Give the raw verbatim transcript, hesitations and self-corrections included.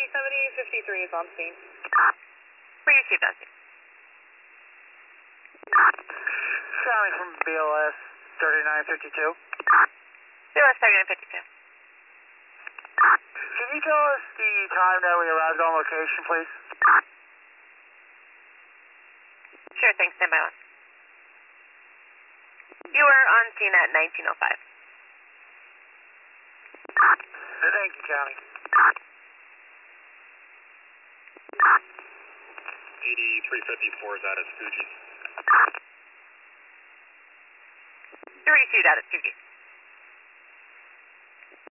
seventy fifty-three is on scene. We received on scene. County from B L S thirty-nine fifty-two. B L S thirty-nine fifty-two. Can you tell us the time that we arrived on location, please? Sure thing, stand by one. You were on scene at nineteen oh five. Thank you, County. eighty-three fifty-four is out at Fuji. You received out at Fuji.